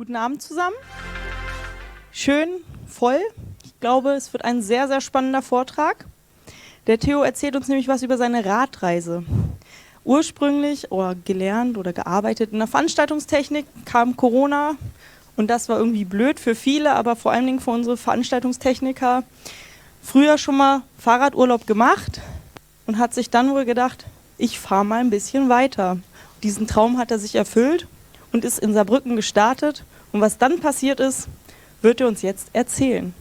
Guten Abend zusammen. Schön, voll. Ich glaube, es wird ein sehr, sehr spannender Vortrag. Der Theo erzählt uns nämlich was über seine Radreise. Ursprünglich gelernt oder gearbeitet in der Veranstaltungstechnik, kam Corona und das war irgendwie blöd für viele, aber vor allen Dingen für unsere Veranstaltungstechniker. Früher schon mal Fahrradurlaub gemacht und hat sich dann wohl gedacht, ich fahre mal ein bisschen weiter. Diesen Traum hat er sich erfüllt und ist in Saarbrücken gestartet. Und was dann passiert ist, wird er uns jetzt erzählen.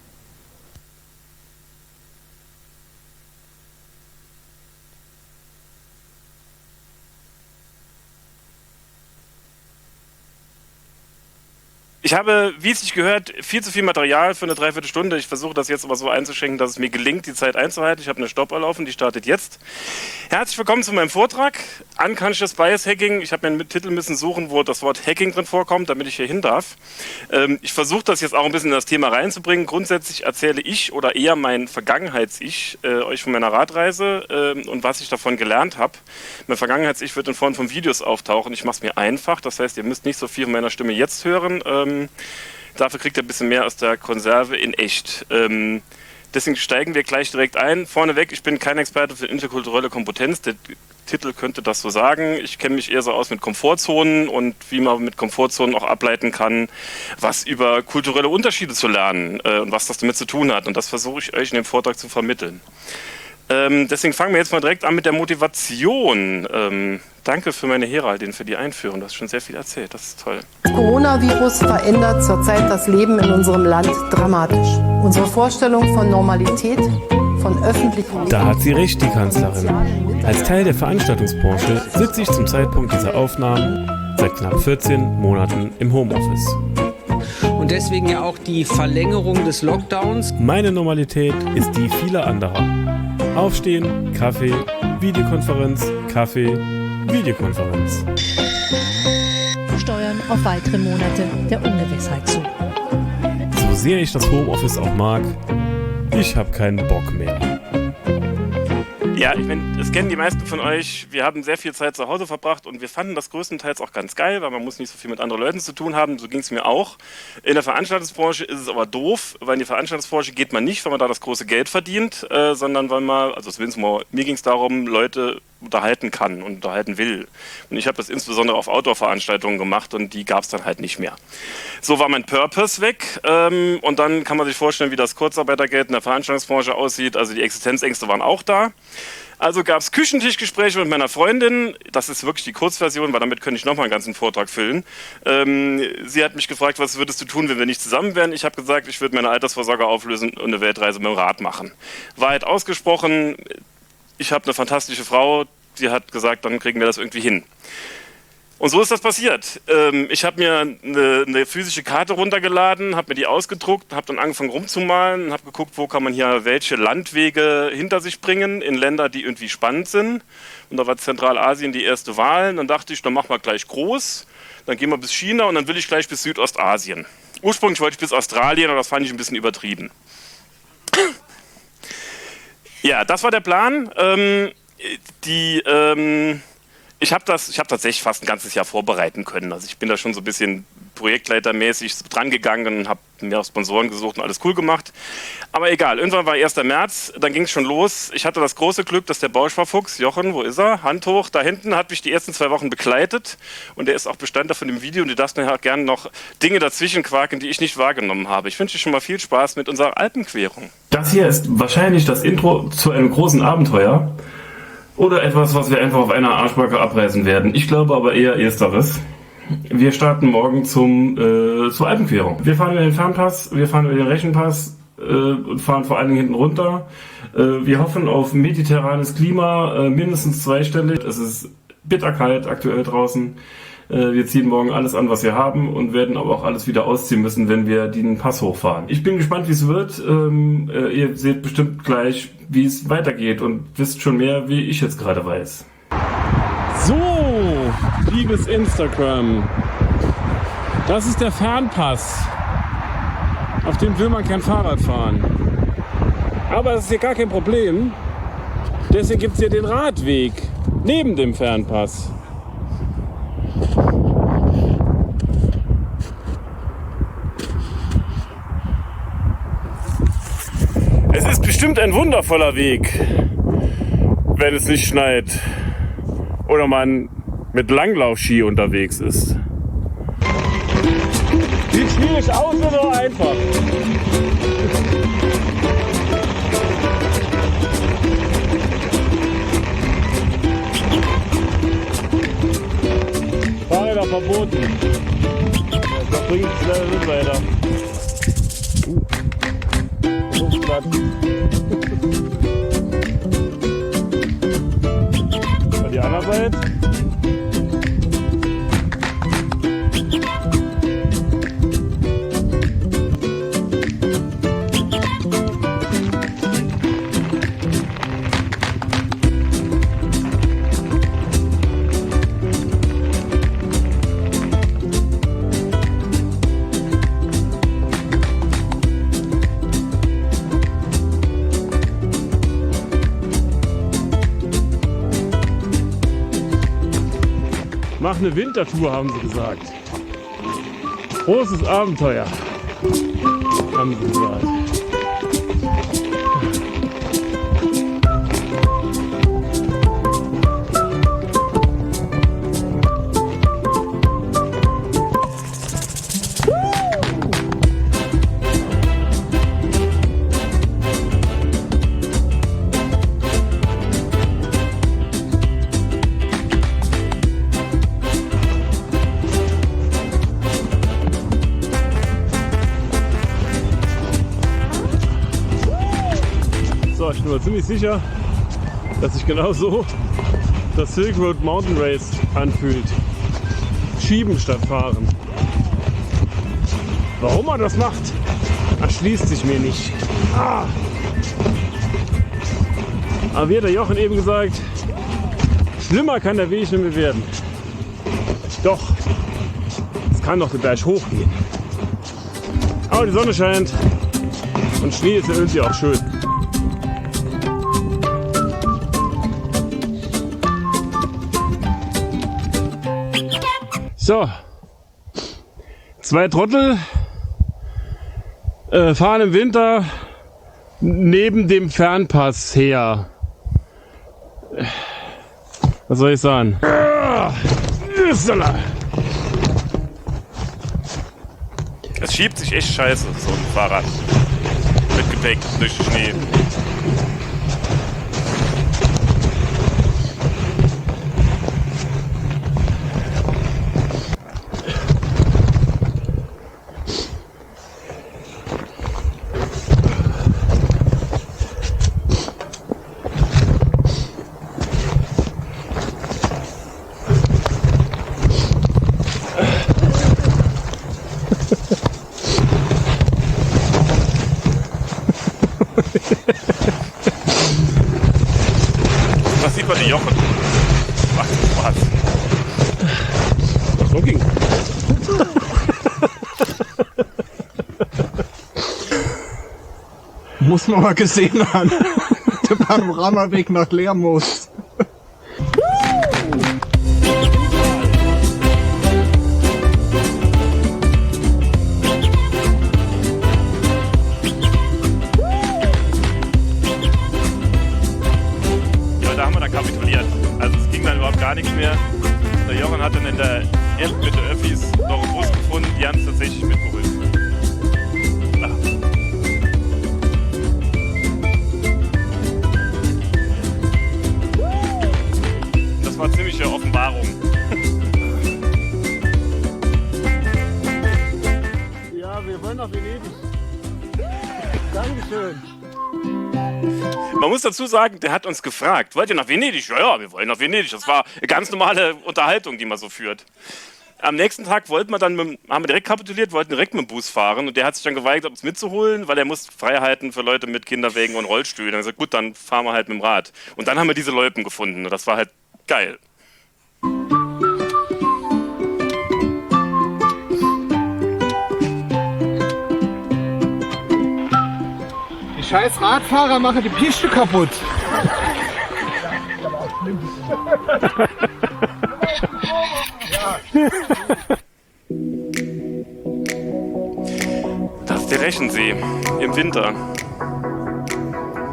Ich habe, wie es sich gehört, viel zu viel Material für eine Dreiviertelstunde. Ich versuche das jetzt aber so einzuschränken, dass es mir gelingt, die Zeit einzuhalten. Ich habe eine Stoppuhr laufen, die startet jetzt. Herzlich willkommen zu meinem Vortrag. Unconscious Bias Hacking. Ich habe mir einen Titel müssen suchen, wo das Wort Hacking drin vorkommt, damit ich hier hin darf. Ich versuche das jetzt auch ein bisschen in das Thema reinzubringen. Grundsätzlich erzähle ich oder eher mein Vergangenheits-Ich euch von meiner Radreise und was ich davon gelernt habe. Mein Vergangenheits-Ich wird in Form von Videos auftauchen. Ich mache es mir einfach. Das heißt, ihr müsst nicht so viel von meiner Stimme jetzt hören. Dafür kriegt ihr ein bisschen mehr aus der Konserve in echt. Deswegen steigen wir gleich direkt ein. Vorneweg, ich bin kein Experte für interkulturelle Kompetenz. Der Titel könnte das so sagen. Ich kenne mich eher so aus mit Komfortzonen und wie man mit Komfortzonen auch ableiten kann, was über kulturelle Unterschiede zu lernen und was das damit zu tun hat. Und das versuche ich euch in dem Vortrag zu vermitteln. Deswegen fangen wir jetzt mal direkt an mit der Motivation. Danke für meine Heraldin, für die Einführung. Du hast schon sehr viel erzählt, das ist toll. Das Coronavirus verändert zurzeit das Leben in unserem Land dramatisch. Unsere Vorstellung von Normalität, von öffentlichem Leben... Da hat sie recht, die Kanzlerin. Als Teil der Veranstaltungsbranche sitze ich zum Zeitpunkt dieser Aufnahmen seit knapp 14 Monaten im Homeoffice. Und deswegen ja auch die Verlängerung des Lockdowns. Meine Normalität ist die vieler anderer. Aufstehen, Kaffee, Videokonferenz, Kaffee, Videokonferenz. Steuern auf weitere Monate der Ungewissheit zu. So sehr ich das Homeoffice auch mag, ich habe keinen Bock mehr. Ja, ich meine, das kennen die meisten von euch. Wir haben sehr viel Zeit zu Hause verbracht und wir fanden das größtenteils auch ganz geil, weil man muss nicht so viel mit anderen Leuten zu tun haben. So ging es mir auch. In der Veranstaltungsbranche ist es aber doof, weil in die Veranstaltungsbranche geht man nicht, weil man da das große Geld verdient, sondern weil man, also zumindest mal, mir ging es darum, Leute unterhalten kann und unterhalten will. Und ich habe das insbesondere auf Outdoor-Veranstaltungen gemacht und die gab es dann halt nicht mehr. So war mein Purpose weg und dann kann man sich vorstellen, wie das Kurzarbeitergeld in der Veranstaltungsbranche aussieht. Also die Existenzängste waren auch da. Also gab es Küchentischgespräche mit meiner Freundin. Das ist wirklich die Kurzversion, weil damit könnte ich nochmal einen ganzen Vortrag füllen. Sie hat mich gefragt, was würdest du tun, wenn wir nicht zusammen wären? Ich habe gesagt, ich würde meine Altersvorsorge auflösen und eine Weltreise mit dem Rad machen. Wahrheit ausgesprochen, ich habe eine fantastische Frau, die hat gesagt, dann kriegen wir das irgendwie hin. Und so ist das passiert. Ich habe mir eine physische Karte runtergeladen, habe mir die ausgedruckt, habe dann angefangen rumzumalen und habe geguckt, wo kann man hier welche Landwege hinter sich bringen in Länder, die irgendwie spannend sind. Und da war Zentralasien die erste Wahl. Und dann dachte ich, dann machen wir gleich groß, dann gehen wir bis China und dann will ich gleich bis Südostasien. Ursprünglich wollte ich bis Australien, aber das fand ich ein bisschen übertrieben. Ja, das war der Plan. Ich habe tatsächlich fast ein ganzes Jahr vorbereiten können. Also ich bin da schon so ein bisschen projektleitermäßig dran gegangen und habe mir auch Sponsoren gesucht und alles cool gemacht. Aber egal, irgendwann war 1. März, dann ging es schon los. Ich hatte das große Glück, dass der Bausparfuchs, Jochen, wo ist er? Hand hoch, da hinten, hat mich die ersten 2 Wochen begleitet. Und der ist auch Bestandteil von dem Video und du darfst mir gerne noch Dinge dazwischen quaken, die ich nicht wahrgenommen habe. Ich wünsche dir schon mal viel Spaß mit unserer Alpenquerung. Das hier ist wahrscheinlich das Intro zu einem großen Abenteuer. Oder etwas, was wir einfach auf einer Arschbacke abreißen werden. Ich glaube aber eher ersteres. Wir starten morgen zur Alpenquerung. Wir fahren über den Fernpass, wir fahren über den Rechenpass und fahren vor allen Dingen hinten runter. Wir hoffen auf mediterranes Klima, mindestens zweistellig. Es ist bitterkalt aktuell draußen. Wir ziehen morgen alles an, was wir haben und werden aber auch alles wieder ausziehen müssen, wenn wir den Pass hochfahren. Ich bin gespannt, wie es wird. Ihr seht bestimmt gleich, wie es weitergeht und wisst schon mehr, wie ich jetzt gerade weiß. So, liebes Instagram, das ist der Fernpass. Auf dem will man kein Fahrrad fahren. Aber das ist hier gar kein Problem. Deswegen gibt es hier den Radweg neben dem Fernpass. bestimmt ein wundervoller Weg, wenn es nicht schneit oder man mit Langlaufski unterwegs ist. Sieht schwierig aus oder einfach? Fahrräder verboten. Das bringt es leider nicht weiter. Luftblatt. Die andere Seite. Mach eine Wintertour, haben sie gesagt. Großes Abenteuer, haben sie gesagt. Ich bin mir ziemlich sicher, dass sich genau so das Silk Road Mountain Race anfühlt. Schieben statt fahren. Warum er das macht, erschließt sich mir nicht. Aber wie hat der Jochen eben gesagt, schlimmer kann der Weg nicht mehr werden. Doch, es kann doch den Berg hochgehen. Aber die Sonne scheint und Schnee ist ja irgendwie auch schön. So, 2 Trottel fahren im Winter neben dem Fernpass her. Was soll ich sagen? Es schiebt sich echt scheiße, so ein Fahrrad. Mit Gepäck durch den Schnee. Was sieht man die Jochen? Macht Spaß. So ging. Muss man mal gesehen haben. Der Panoramaweg nach Lermoos. Kapituliert. Also es ging dann überhaupt gar nichts mehr. Der Jochen hat dann in der Erdmitte Öffis noch einen Bus gefunden, die haben es tatsächlich mitgeholt. Das war ziemliche Offenbarung. Ja, wir wollen nach Venedig. Dankeschön. Man muss dazu sagen, der hat uns gefragt, wollt ihr nach Venedig? Ja, wir wollen nach Venedig. Das war eine ganz normale Unterhaltung, die man so führt. Am nächsten Tag haben wir direkt kapituliert, wollten direkt mit dem Bus fahren und der hat sich dann geweigert, uns mitzuholen, weil er muss Freiheiten für Leute mit Kinderwägen und Rollstühlen. Dann hat er gesagt, gut, dann fahren wir halt mit dem Rad. Und dann haben wir diese Loipen gefunden und das war halt geil. Die scheiß Radfahrer machen die Piste kaputt. Das ist der Rechensee im Winter.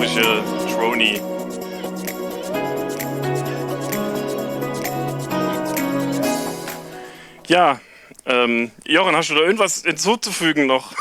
historische Troni. Ja, Jochen, hast du da irgendwas hinzuzufügen noch?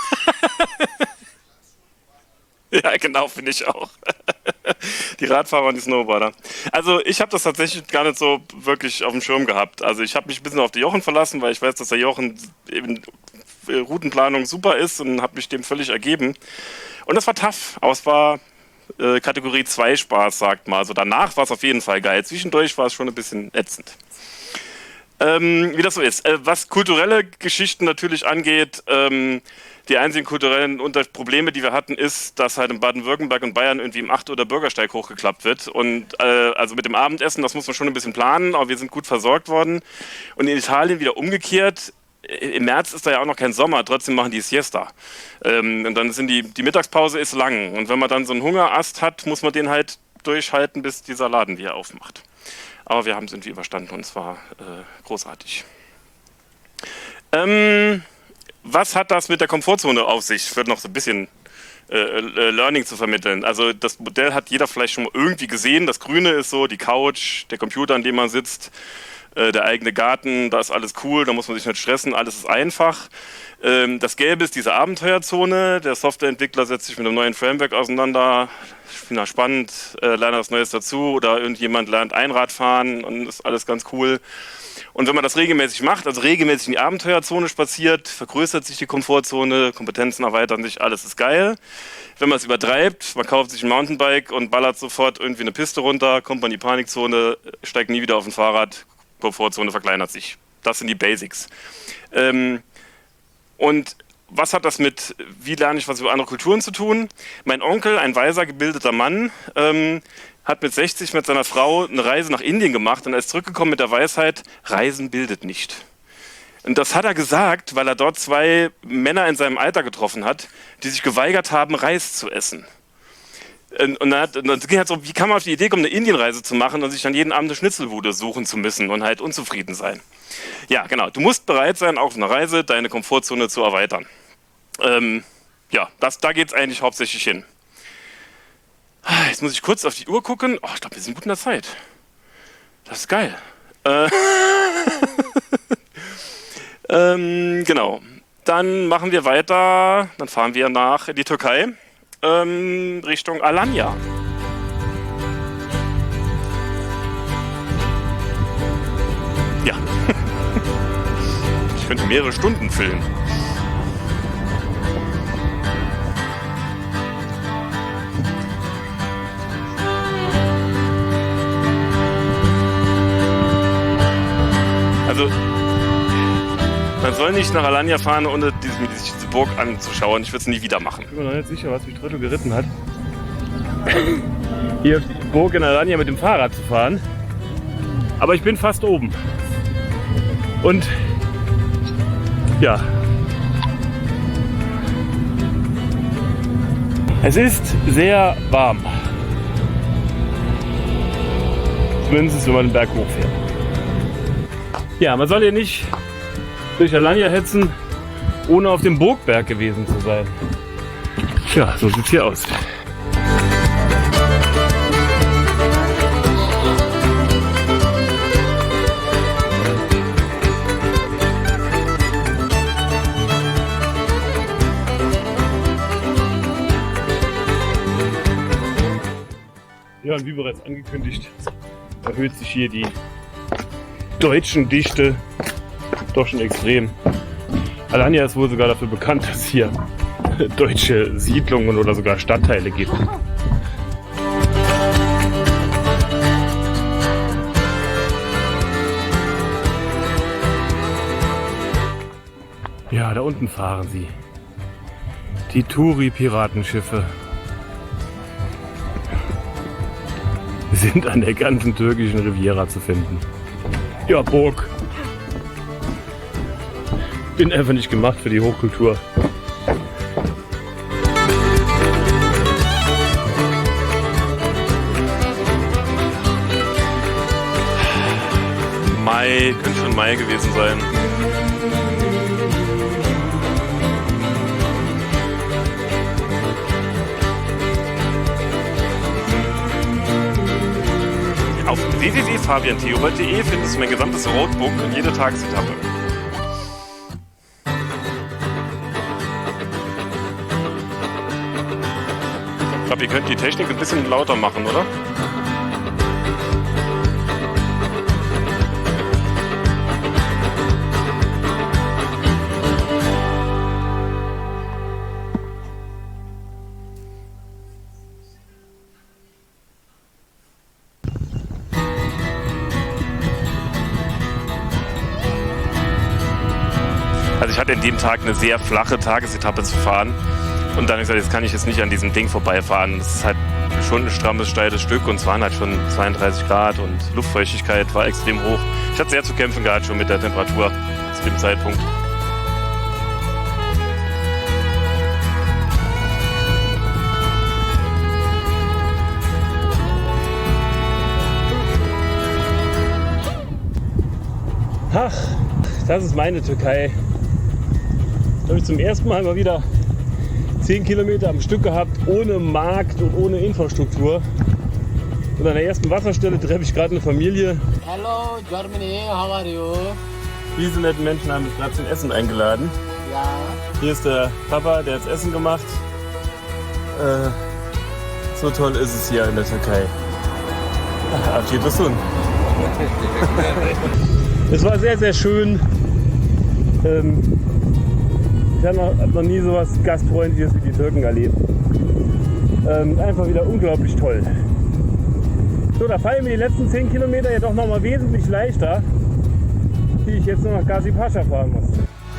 Ja, genau, finde ich auch. Die Radfahrer und die Snowboarder. Also ich habe das tatsächlich gar nicht so wirklich auf dem Schirm gehabt. Also ich habe mich ein bisschen auf den Jochen verlassen, weil ich weiß, dass der Jochen eben Routenplanung super ist und habe mich dem völlig ergeben. Und das war tough, aber es war Kategorie 2 Spaß, sagt mal. Also danach war es auf jeden Fall geil. Zwischendurch war es schon ein bisschen ätzend. Wie das so ist. Was kulturelle Geschichten natürlich angeht, die einzigen kulturellen Probleme, die wir hatten, ist, dass halt in Baden-Württemberg und Bayern irgendwie im 8 Uhr der Bürgersteig hochgeklappt wird. Und also mit dem Abendessen, das muss man schon ein bisschen planen, aber wir sind gut versorgt worden. Und in Italien wieder umgekehrt. Im März ist da ja auch noch kein Sommer, trotzdem machen die Siesta. Und dann sind die Mittagspause ist lang. Und wenn man dann so einen Hungerast hat, muss man den halt durchhalten, bis dieser Laden wieder aufmacht. Aber wir haben es irgendwie überstanden und es war großartig. Was hat das mit der Komfortzone auf sich? Für noch so ein bisschen Learning zu vermitteln. Also das Modell hat jeder vielleicht schon mal irgendwie gesehen. Das Grüne ist so die Couch, der Computer, an dem man sitzt, der eigene Garten, da ist alles cool, da muss man sich nicht stressen, alles ist einfach. Das Gelbe ist diese Abenteuerzone. Der Softwareentwickler setzt sich mit einem neuen Framework auseinander. Finde das spannend, lernt was Neues dazu oder irgendjemand lernt Einrad fahren und ist alles ganz cool. Und wenn man das regelmäßig macht, also regelmäßig in die Abenteuerzone spaziert, vergrößert sich die Komfortzone, Kompetenzen erweitern sich, alles ist geil. Wenn man es übertreibt, man kauft sich ein Mountainbike und ballert sofort irgendwie eine Piste runter, kommt man in die Panikzone, steigt nie wieder auf ein Fahrrad, Komfortzone verkleinert sich. Das sind die Basics. Und was hat das mit, wie lerne ich was über andere Kulturen zu tun? Mein Onkel, ein weiser, gebildeter Mann, hat mit 60 mit seiner Frau eine Reise nach Indien gemacht und er ist zurückgekommen mit der Weisheit, Reisen bildet nicht. Und das hat er gesagt, weil er dort 2 Männer in seinem Alter getroffen hat, die sich geweigert haben, Reis zu essen. Und dann ging halt so, wie kann man auf die Idee kommen, eine Indienreise zu machen und sich dann jeden Abend eine Schnitzelbude suchen zu müssen und halt unzufrieden sein. Ja, genau. Du musst bereit sein, auf einer Reise deine Komfortzone zu erweitern. Ja, da geht es eigentlich hauptsächlich hin. Jetzt muss ich kurz auf die Uhr gucken. Oh, ich glaube, wir sind gut in der Zeit. Das ist geil. Genau. Dann machen wir weiter. Dann fahren wir nach die Türkei. Richtung Alanya. Ja. Ich könnte mehrere Stunden füllen. Also, man soll nicht nach Alanya fahren, ohne diese Burg anzuschauen. Ich würde es nie wieder machen. Ich bin mir noch nicht sicher, was mich Trottel geritten hat, hier auf die Burg in Alanya mit dem Fahrrad zu fahren. Aber ich bin fast oben. Und ja, es ist sehr warm. Zumindest wenn man den Berg hochfährt. Ja, man soll hier nicht durch Alanya hetzen, ohne auf dem Burgberg gewesen zu sein. Tja, so sieht's hier aus. Ja, und wie bereits angekündigt, erhöht sich hier die Deutschendichte doch schon extrem. Alanya ist wohl sogar dafür bekannt, dass es hier deutsche Siedlungen oder sogar Stadtteile gibt. Ja, da unten fahren sie. Die Turi-Piratenschiffe sind an der ganzen türkischen Riviera zu finden. Ja, Burg. Bin einfach nicht gemacht für die Hochkultur. Mai, könnte schon Mai gewesen sein. www.fabiantheobald.de findest du mein gesamtes Roadbook und jede Tagesetappe. Ich glaube, ihr könnt die Technik ein bisschen lauter machen, oder? Also ich hatte in dem Tag eine sehr flache Tagesetappe zu fahren und dann habe ich gesagt, jetzt kann ich nicht an diesem Ding vorbeifahren. Das ist halt schon ein strammes, steiles Stück und es waren halt schon 32 Grad und Luftfeuchtigkeit war extrem hoch. Ich hatte sehr zu kämpfen gehabt schon mit der Temperatur zu dem Zeitpunkt. Ach, das ist meine Türkei. Da habe ich zum ersten Mal wieder 10 Kilometer am Stück gehabt, ohne Markt und ohne Infrastruktur. Und an der ersten Wasserstelle treffe ich gerade eine Familie. Hello, Germany, how are you? Diese netten Menschen haben mich gerade zum Essen eingeladen. Ja. Hier ist der Papa, der hat das Essen gemacht. So toll ist es hier in der Türkei. Afiyet olsun. Es war sehr, sehr schön. Ich habe noch nie so was Gastfreundliches wie die Türken erlebt. Einfach wieder unglaublich toll. So, da fallen mir die letzten 10 Kilometer ja doch noch mal wesentlich leichter, die ich jetzt nur nach Gazi Pascha fahren muss.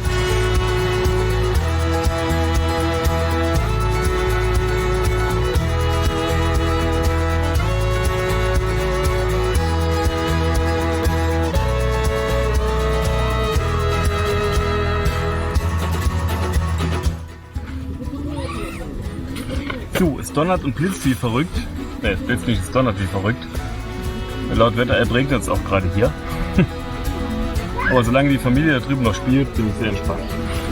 So, es donnert und blitzt wie verrückt. Ne, es blitzt nicht, es donnert wie verrückt. Laut Wetter-App regnet es auch gerade hier. Aber solange die Familie da drüben noch spielt, bin ich sehr entspannt.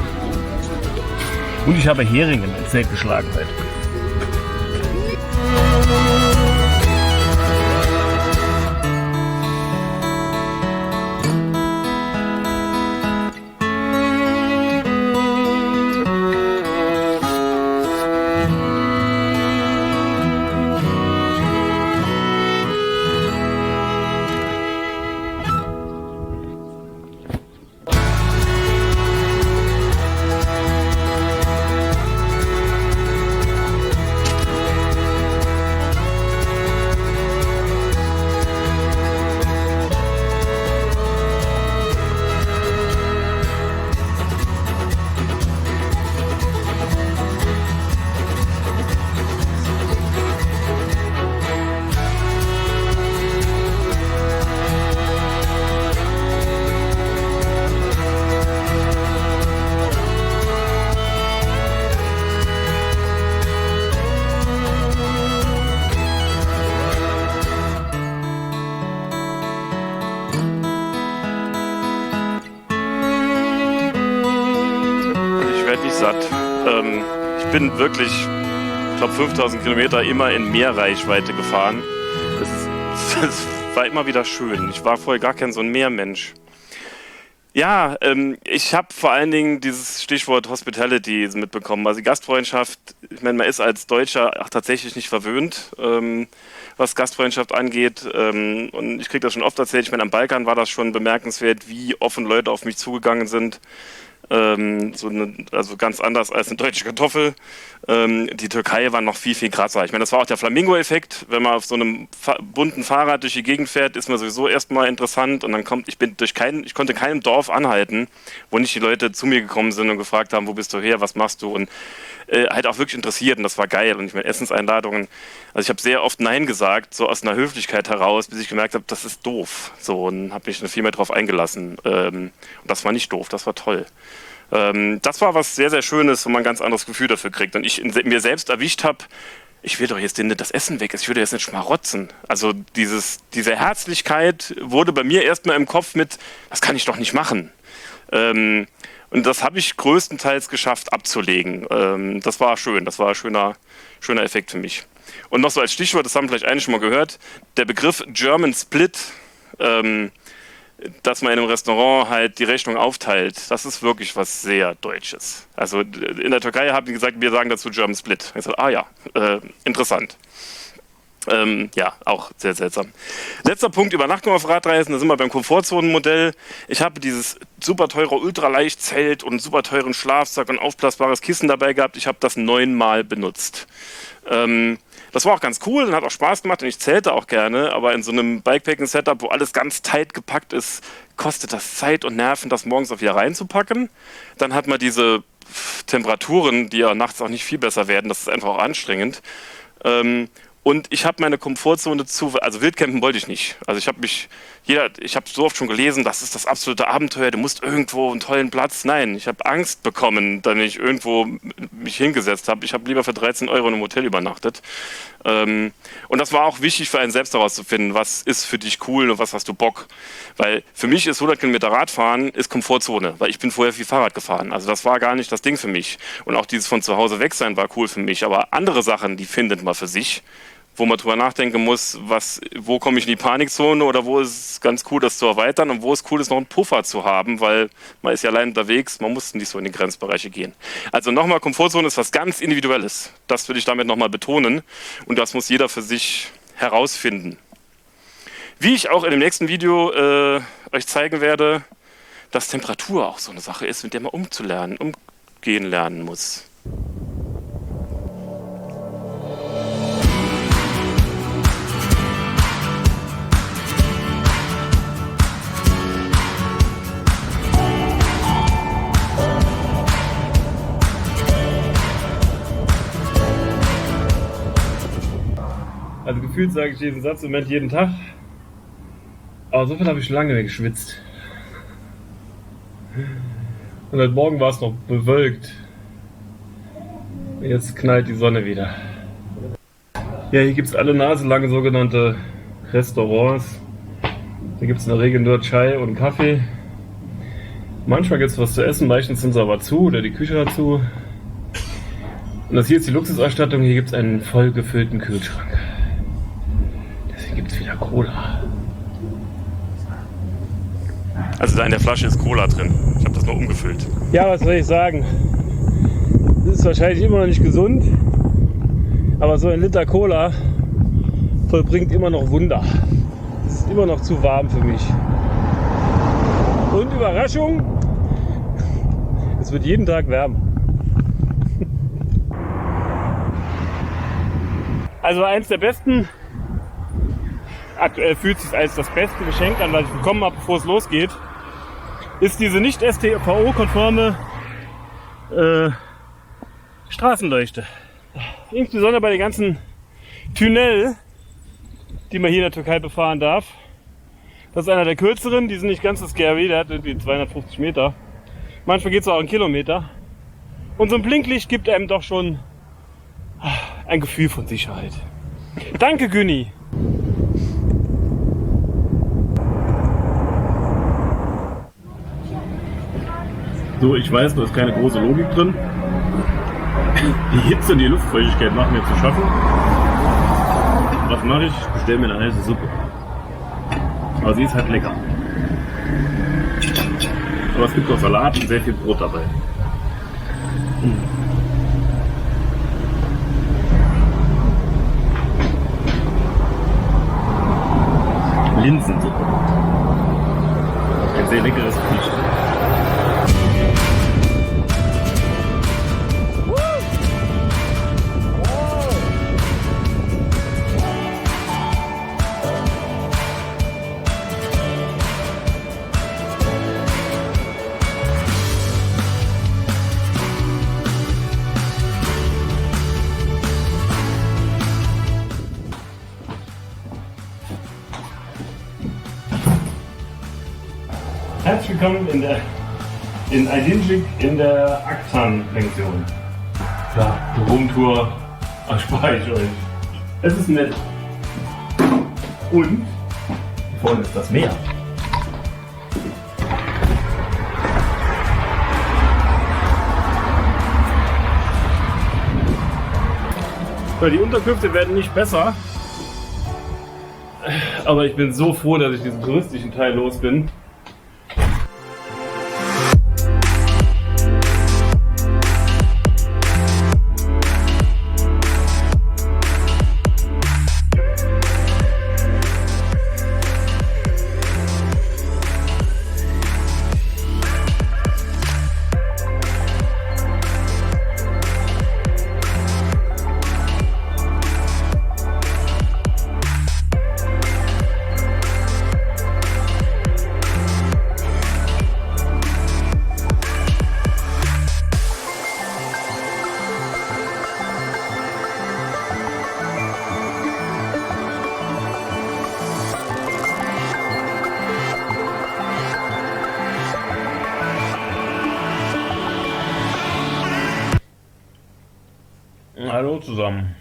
Und ich habe Heringe ins Zelt geschlagen heute. Ich bin wirklich, ich glaube 5000 Kilometer immer in Meerreichweite gefahren. Das war immer wieder schön. Ich war vorher gar kein so ein Meermensch. Ja, ich habe vor allen Dingen dieses Stichwort Hospitality mitbekommen. Also die Gastfreundschaft, ich meine, man ist als Deutscher auch tatsächlich nicht verwöhnt, was Gastfreundschaft angeht. Und ich kriege das schon oft erzählt. Ich meine, am Balkan war das schon bemerkenswert, wie offen Leute auf mich zugegangen sind. Also ganz anders als eine deutsche Kartoffel. Die Türkei war noch viel, viel krasser. Ich meine, das war auch der Flamingo-Effekt. Wenn man auf so einem bunten Fahrrad durch die Gegend fährt, ist man sowieso erstmal interessant. Und dann ich konnte keinem Dorf anhalten, wo nicht die Leute zu mir gekommen sind und gefragt haben, wo bist du her, was machst du? Und halt auch wirklich interessiert. Und das war geil. Und ich meine, Essenseinladungen, also ich habe sehr oft Nein gesagt, so aus einer Höflichkeit heraus, bis ich gemerkt habe, das ist doof. So, und habe mich viel mehr drauf eingelassen. Und das war nicht doof, das war toll. Das war was sehr, sehr Schönes, wo man ein ganz anderes Gefühl dafür kriegt. Und ich mir selbst erwischt habe, ich will doch jetzt nicht das Essen weg, ich will doch jetzt nicht schmarotzen. Also diese Herzlichkeit wurde bei mir erstmal im Kopf mit, das kann ich doch nicht machen. Und das habe ich größtenteils geschafft abzulegen. Das war schön, das war ein schöner Effekt für mich. Und noch so als Stichwort, das haben vielleicht einige schon mal gehört, der Begriff German Split, dass man in einem Restaurant halt die Rechnung aufteilt, das ist wirklich was sehr Deutsches. Also in der Türkei haben die gesagt, wir sagen dazu German Split. Ich sage, interessant. Ja, auch sehr seltsam. Letzter Punkt, Übernachtung auf Radreisen, da sind wir beim Komfortzonenmodell. Ich habe dieses super teure Ultraleichtzelt und super teuren Schlafsack und aufblasbares Kissen dabei gehabt. Ich habe das 9-mal benutzt. Das war auch ganz cool und hat auch Spaß gemacht und ich zelte auch gerne, aber in so einem Bikepacking-Setup, wo alles ganz tight gepackt ist, kostet das Zeit und Nerven, das morgens auch wieder reinzupacken. Dann hat man diese Temperaturen, die ja nachts auch nicht viel besser werden, das ist einfach auch anstrengend. Und ich habe meine Komfortzone also Wildcampen wollte ich nicht. Also ich habe so oft schon gelesen, das ist das absolute Abenteuer, du musst irgendwo einen tollen Platz. Nein, ich habe Angst bekommen, wenn ich irgendwo mich hingesetzt habe. Ich habe lieber für 13 € in einem Hotel übernachtet. Und das war auch wichtig für einen selbst herauszufinden, was ist für dich cool und was hast du Bock. Weil für mich ist 100 Kilometer Radfahren ist Komfortzone, weil ich bin vorher viel Fahrrad gefahren. Also das war gar nicht das Ding für mich. Und auch dieses von zu Hause weg sein war cool für mich. Aber andere Sachen, die findet man für sich, wo man drüber nachdenken muss, wo komme ich in die Panikzone oder wo ist es ganz cool, das zu erweitern und wo es cool ist, noch einen Puffer zu haben, weil man ist ja allein unterwegs, man muss nicht so in die Grenzbereiche gehen. Also nochmal, Komfortzone ist was ganz Individuelles. Das will ich damit nochmal betonen und das muss jeder für sich herausfinden. Wie ich auch in dem nächsten Video euch zeigen werde, dass Temperatur auch so eine Sache ist, mit der man umgehen lernen muss. Also gefühlt sage ich diesen Satz im Moment jeden Tag. Aber so viel habe ich schon lange nicht mehr geschwitzt. Und heute Morgen war es noch bewölkt. Jetzt knallt die Sonne wieder. Ja, hier gibt es alle naselange sogenannte Restaurants. Da gibt es in der Regel nur Chai und Kaffee. Manchmal gibt es was zu essen, meistens sind sie aber zu oder die Küche dazu. Und das hier ist die Luxusausstattung. Hier gibt es einen voll gefüllten Kühlschrank. Deswegen gibt es wieder Cola. Also da in der Flasche ist Cola drin. Ich habe das nur umgefüllt. Ja, was soll ich sagen? Das ist wahrscheinlich immer noch nicht gesund. Aber so ein Liter Cola vollbringt immer noch Wunder. Es ist immer noch zu warm für mich. Und Überraschung, es wird jeden Tag wärmer. Also eins der besten, aktuell fühlt es sich als das beste Geschenk an, was ich bekommen habe, bevor es losgeht, ist diese nicht STVO-konforme Straßenleuchte. Insbesondere bei den ganzen Tunnel, die man hier in der Türkei befahren darf. Das ist einer der kürzeren, die sind nicht ganz so scary, der hat irgendwie 250 Meter. Manchmal geht es auch 1 Kilometer. Und so ein Blinklicht gibt einem doch schon ein Gefühl von Sicherheit. Danke, Günni! So, ich weiß, da ist keine große Logik drin. Die Hitze und die Luftfeuchtigkeit machen mir zu schaffen. Was mache ich? Ich bestelle mir eine heiße Suppe. Aber sie ist halt lecker. Aber es gibt auch Salat und sehr viel Brot dabei. Linsensuppe. Ein sehr leckeres Gericht. Herzlich willkommen in Aydınlık in der Aktan-Pension. Ja, die Rumtour erspare ich euch. Es ist nett. Und vorne ist das Meer. Weil die Unterkünfte werden nicht besser. Aber ich bin so froh, dass ich diesen touristischen Teil los bin. Hallo zusammen.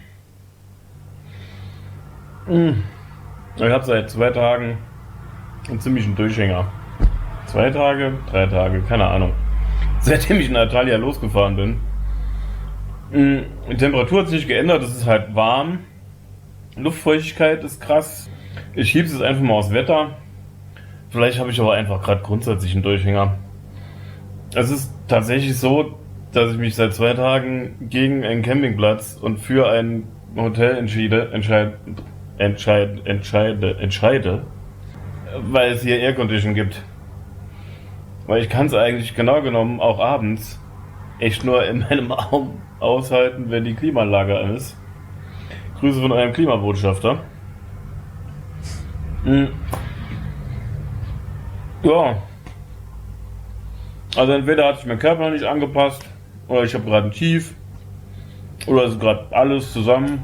Ich habe seit 2 Tagen einen ziemlichen Durchhänger. 2 Tage, 3 Tage, keine Ahnung. Seitdem ich in Antalya losgefahren bin. Die Temperatur hat sich geändert, es ist halt warm. Luftfeuchtigkeit ist krass. Ich schiebe es einfach mal aufs Wetter. Vielleicht habe ich aber einfach gerade grundsätzlich einen Durchhänger. Es ist tatsächlich so, dass ich mich seit 2 Tagen gegen einen Campingplatz und für ein Hotel entscheide, weil es hier Aircondition gibt. Weil ich kann es eigentlich genau genommen auch abends echt nur in meinem Raum aushalten, wenn die Klimaanlage an ist. Grüße von eurem Klimabotschafter. Ja. Also entweder hat sich mein Körper noch nicht angepasst, oder ich habe gerade ein Tief, oder es ist gerade alles zusammen.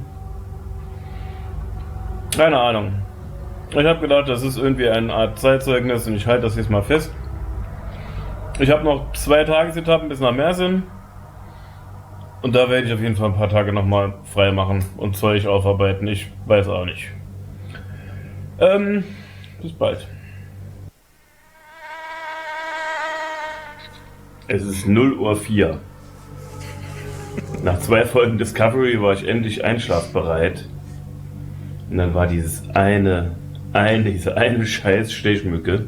Keine Ahnung. Ich habe gedacht, das ist irgendwie eine Art Zeitzeugnis und ich halte das jetzt mal fest. Ich habe noch 2 Tagesetappen bis nach Mersin. Und da werde ich auf jeden Fall ein paar Tage nochmal frei machen und Zeug aufarbeiten. Ich weiß auch nicht. Bis bald. Es ist 0:04 Uhr. Nach 2 Folgen Discovery war ich endlich einschlafbereit. Und dann war diese eine scheiß Stechmücke.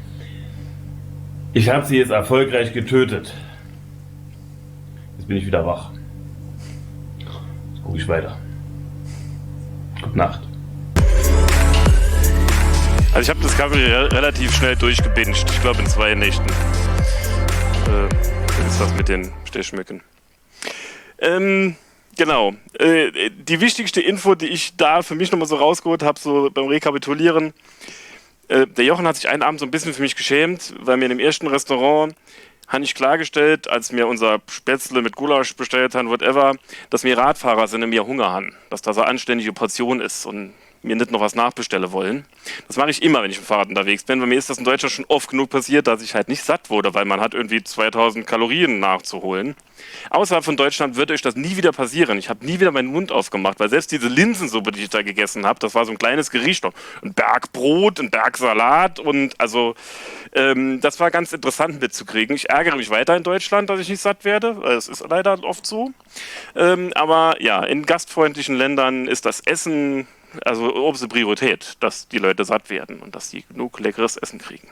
Ich habe sie jetzt erfolgreich getötet. Jetzt bin ich wieder wach. Jetzt gucke ich weiter. Gute Nacht. Also ich habe Discovery relativ schnell durchgebinged. Ich glaube in 2 Nächten. Das ist was mit den Stechmücken. Genau. Die wichtigste Info, die ich da für mich nochmal so rausgeholt habe, so beim Rekapitulieren. Der Jochen hat sich einen Abend so ein bisschen für mich geschämt, weil mir in dem ersten Restaurant habe ich klargestellt, als mir unser Spätzle mit Gulasch bestellt haben, whatever, dass wir Radfahrer sind und mir Hunger haben. Dass das eine anständige Portion ist und mir nicht noch was nachbestellen wollen. Das mache ich immer, wenn ich mit dem Fahrrad unterwegs bin, weil mir ist das in Deutschland schon oft genug passiert, dass ich halt nicht satt wurde, weil man hat irgendwie 2000 Kalorien nachzuholen. Außerhalb von Deutschland wird euch das nie wieder passieren. Ich habe nie wieder meinen Mund aufgemacht, weil selbst diese Linsensuppe, die ich da gegessen habe, das war so ein kleines Gericht. Ein Berg Brot, ein Berg Salat und also das war ganz interessant mitzukriegen. Ich ärgere mich weiter in Deutschland, dass ich nicht satt werde, weil es ist leider oft so. Aber ja, in gastfreundlichen Ländern ist das Essen also oberste Priorität, dass die Leute satt werden und dass sie genug leckeres Essen kriegen.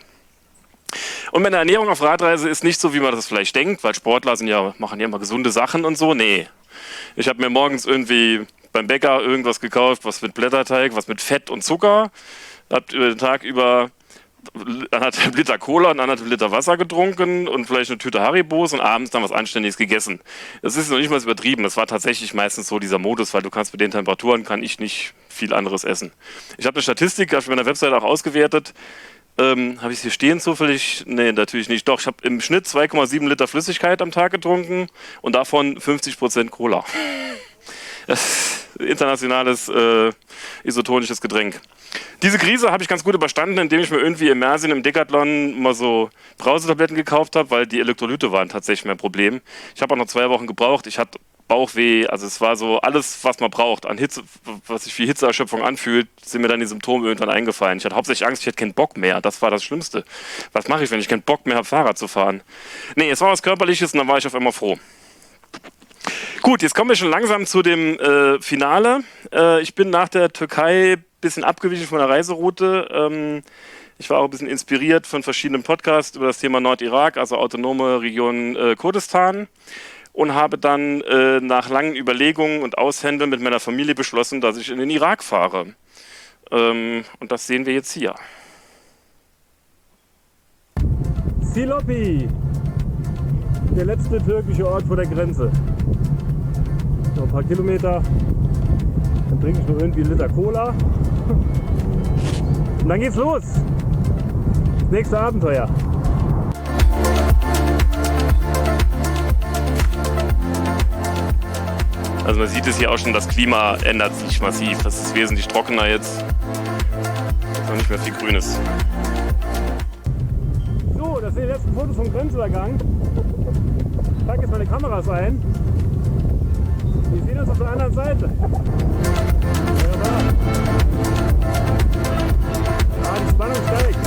Und meine Ernährung auf Radreise ist nicht so, wie man das vielleicht denkt, weil Sportler machen ja immer gesunde Sachen und so. Nee. Ich habe mir morgens irgendwie beim Bäcker irgendwas gekauft, was mit Blätterteig, was mit Fett und Zucker. Hab über den Tag über 1,5 Liter Cola und 1,5 Liter Wasser getrunken und vielleicht eine Tüte Haribos und abends dann was Anständiges gegessen. Das ist noch nicht mal übertrieben. Das war tatsächlich meistens so dieser Modus, weil du kannst mit den Temperaturen, kann ich nicht viel anderes essen. Ich habe eine Statistik auf meiner Webseite auch ausgewertet. Habe ich es hier stehen zufällig? Nee, natürlich nicht. Doch, ich habe im Schnitt 2,7 Liter Flüssigkeit am Tag getrunken und davon 50% Cola. Das ist ein internationales isotonisches Getränk. Diese Krise habe ich ganz gut überstanden, indem ich mir irgendwie im Mersin im Decathlon mal so Brausetabletten gekauft habe, weil die Elektrolyte waren tatsächlich mein Problem. Ich habe auch noch 2 Wochen gebraucht. Ich hatte Bauchweh, also es war so alles, was man braucht an Hitze, was sich wie Hitzeerschöpfung anfühlt, sind mir dann die Symptome irgendwann eingefallen. Ich hatte hauptsächlich Angst, ich hätte keinen Bock mehr. Das war das Schlimmste. Was mache ich, wenn ich keinen Bock mehr habe, Fahrrad zu fahren? Nee, es war was Körperliches und dann war ich auf einmal froh. Gut, jetzt kommen wir schon langsam zu dem Finale. Ich bin nach der Türkei ein bisschen abgewichen von der Reiseroute. Ich war auch ein bisschen inspiriert von verschiedenen Podcasts über das Thema Nordirak, also autonome Region Kurdistan. Und habe dann nach langen Überlegungen und Aushändeln mit meiner Familie beschlossen, dass ich in den Irak fahre. Und das sehen wir jetzt hier. Silopi, der letzte türkische Ort vor der Grenze. Noch ein paar Kilometer, dann trinke ich noch irgendwie einen Liter Cola und dann geht's los. Das nächste Abenteuer. Also man sieht es hier auch schon, das Klima ändert sich massiv. Das ist wesentlich trockener jetzt. Ist noch nicht mehr viel Grünes. So, das sind die letzten Fotos vom Grenzübergang. Ich packe jetzt meine Kameras ein. Wir sehen uns auf der anderen Seite. Wunderbar. Ja, die Spannung steigt.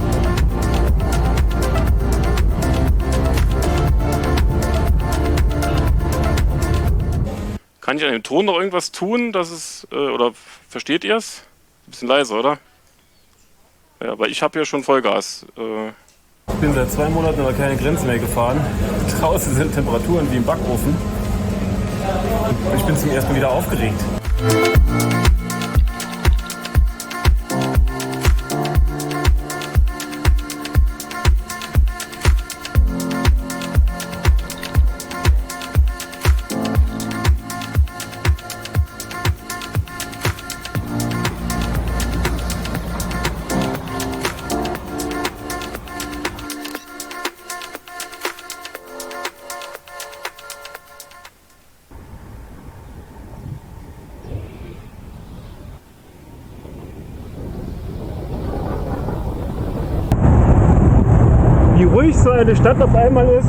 Kann ich an dem Ton noch irgendwas tun, dass es, oder versteht ihr es? Ein bisschen leise, oder? Ja, aber ich habe ja schon Vollgas. Ich bin seit 2 Monaten über keine Grenze mehr gefahren. Draußen sind Temperaturen wie im Backofen. Und ich bin zum ersten Mal wieder aufgeregt. Wie ruhig so eine Stadt auf einmal ist,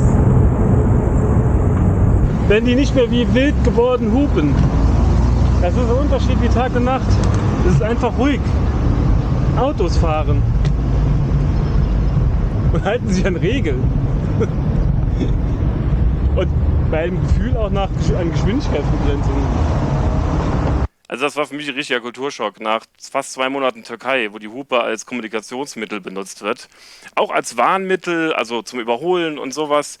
wenn die nicht mehr wie wild geworden hupen. Das ist ein Unterschied wie Tag und Nacht. Es ist einfach ruhig. Autos fahren und halten sich an Regeln. Und bei einem Gefühl auch an Geschwindigkeitsbegrenzungen. Also das war für mich ein richtiger Kulturschock nach fast 2 Monaten Türkei, wo die Hupe als Kommunikationsmittel benutzt wird. Auch als Warnmittel, also zum Überholen und sowas,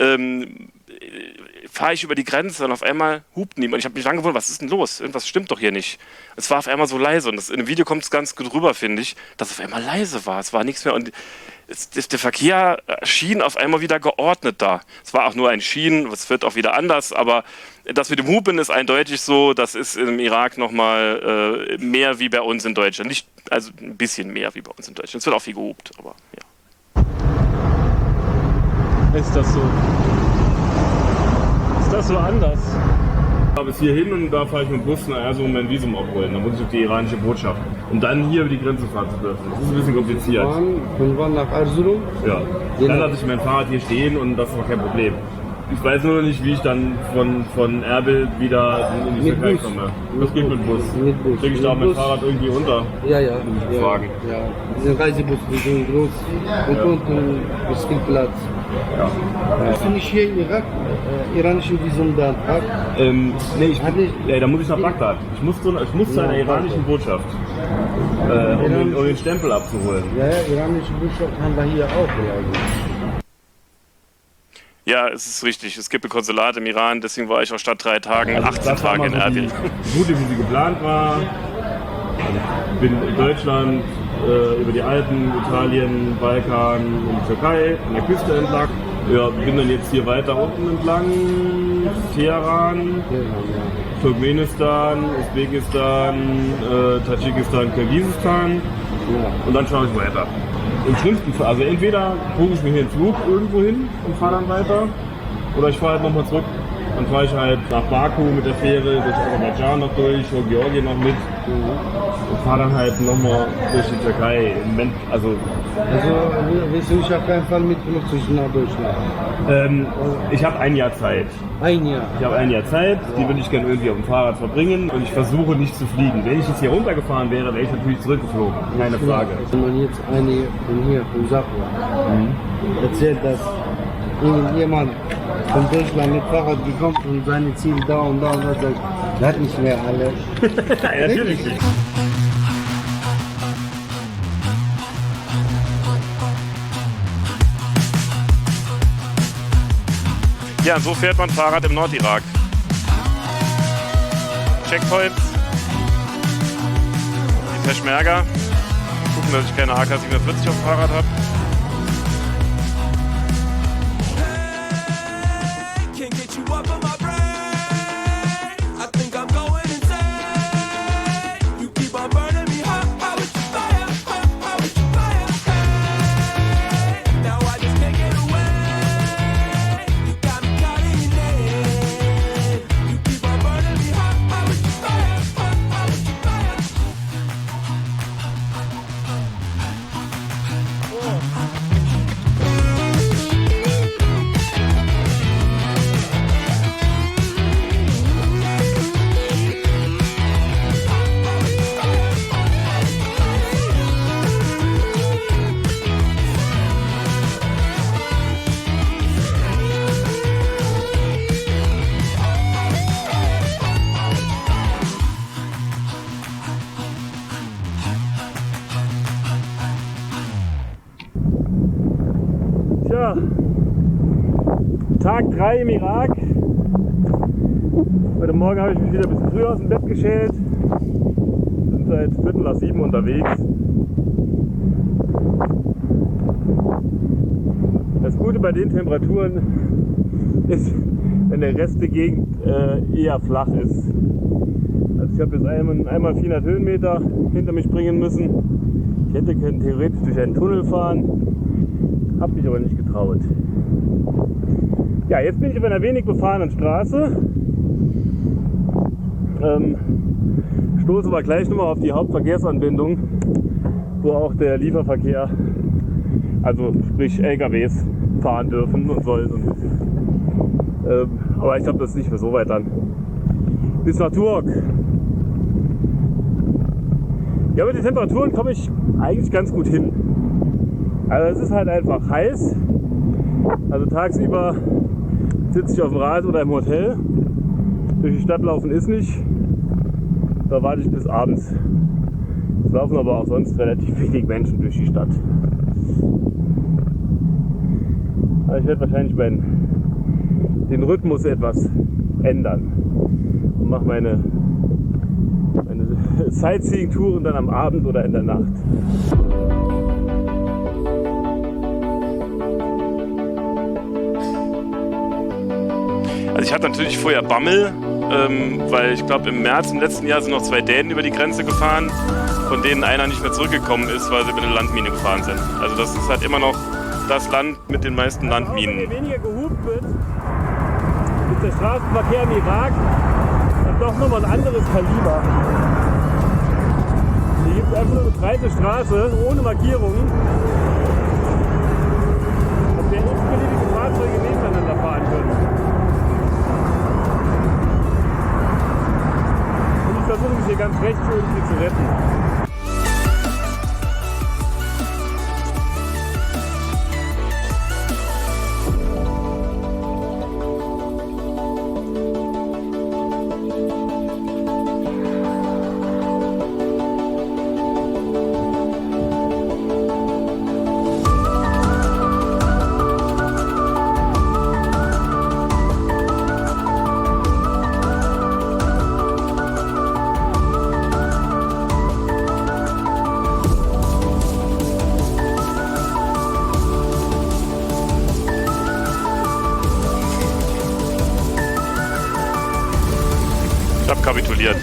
fahre ich über die Grenze und auf einmal hupt niemand. Ich habe mich lange gewundert, was ist denn los? Irgendwas stimmt doch hier nicht. Es war auf einmal so leise und in dem Video kommt es ganz gut rüber, finde ich, dass es auf einmal leise war. Es war nichts mehr und der Verkehr schien auf einmal wieder geordnet da. Es war auch nur ein Schienen, es wird auch wieder anders, aber das mit dem Hupen ist eindeutig so, das ist im Irak nochmal mehr wie bei uns in Deutschland. Nicht, also ein bisschen mehr wie bei uns in Deutschland. Es wird auch viel gehupt, aber ja. Ist das so? Ist das so anders? Bis hierhin und da fahre ich mit dem Bus nach Erzurum mein Visum abholen. Dann muss ich auf die iranische Botschaft. Um dann hier über die Grenze fahren zu dürfen. Das ist ein bisschen kompliziert. Von wann nach Erzurum? Ja. Dann hatte ich mein Fahrrad hier stehen und das war kein Problem. Ich weiß nur noch nicht, wie ich dann von Erbil wieder in die Türkei komme. Das geht mit dem Bus. Kriege ich da mein Fahrrad irgendwie unter? Ja, ja. Fragen. Ja. Diese Reisebus, die sind groß. Und unten ist viel Platz. Ja. Hast du nicht hier im Irak iranischen Visum beantragt? Nee, da muss ich nach Bagdad. Ich muss zu einer iranischen Botschaft, um den Stempel abzuholen. Ja, iranische Botschaft haben wir hier auch, glaube ich. Ja, es ist richtig. Es gibt ein Konsulat im Iran, deswegen war ich auch statt 3 Tagen 18 Tage in Erbil. Die Route, wie sie geplant war. Also ich bin in Deutschland, über die Alpen, Italien, Balkan und Türkei, an der Küste entlang. Ja, bin dann jetzt hier weiter unten entlang, Teheran, Turkmenistan, Usbekistan, Tadschikistan, Kirgisistan und dann schaue ich weiter. Im schlimmsten Fall, also entweder buche ich mir hier einen Flug irgendwo hin und fahre dann weiter, oder ich fahre halt nochmal zurück. Dann fahre ich halt nach Baku mit der Fähre, durch Aserbaidschan noch durch, hole Georgien noch mit und fahre dann halt nochmal durch die Türkei. Also willst du nicht auf keinen Fall mit Flugzeug nach Deutschland? Ich habe ein Jahr Zeit. Ein Jahr? Ich habe ein Jahr Zeit, die würde ich gerne irgendwie auf dem Fahrrad verbringen und ich versuche nicht zu fliegen. Wenn ich jetzt hier runtergefahren wäre, wäre ich natürlich zurückgeflogen. Keine Frage. Wenn man jetzt eine von hier, von Safra, erzählt, dass irgendjemand von Deutschland mit Fahrrad gekommen und seine Ziele da und da und da sagt, das hat nicht mehr alle. Ja, natürlich nicht. Ja, so fährt man Fahrrad im Nordirak. Checkpoints. Die Peschmerga. Gucken, dass ich keine AK-47 auf dem Fahrrad habe. Tja, Tag 3 im Irak. Heute Morgen habe ich mich wieder ein bisschen früher aus dem Bett geschält. Wir sind seit 6:45 unterwegs. Das Gute bei den Temperaturen ist, wenn der Rest der Gegend eher flach ist. Also ich habe jetzt einmal 400 Höhenmeter hinter mich bringen müssen. Ich hätte können theoretisch durch einen Tunnel fahren. Hab mich aber nicht getraut. Ja, jetzt bin ich auf einer wenig befahrenen Straße. Stoße aber gleich nochmal auf die Hauptverkehrsanbindung, wo auch der Lieferverkehr, also sprich LKWs, fahren dürfen und sollen. Aber ich glaube, das ist nicht mehr so weit dann. Bis nach Turok. Ja, mit den Temperaturen komme ich eigentlich ganz gut hin. Also es ist halt einfach heiß, also tagsüber sitze ich auf dem Rad oder im Hotel, durch die Stadt laufen ist nicht, da warte ich bis abends. Es laufen aber auch sonst relativ wenig Menschen durch die Stadt. Aber ich werde wahrscheinlich den Rhythmus etwas ändern und mache meine Sightseeing-Touren dann am Abend oder in der Nacht. Also ich hatte natürlich vorher Bammel, weil ich glaube im März im letzten Jahr sind noch 2 Dänen über die Grenze gefahren, von denen einer nicht mehr zurückgekommen ist, weil sie über eine Landmine gefahren sind. Also das ist halt immer noch das Land mit den meisten Landminen. Wenn weniger gehupt wird, ist der Straßenverkehr im Irak dann doch nochmal ein anderes Kaliber. Hier gibt es einfach nur eine breite Straße ohne Markierungen, auf der x-beliebige Fahrzeuge nebeneinander fahren können. Ich versuche mich hier ganz rechts irgendwie zu retten. Ich habe kapituliert.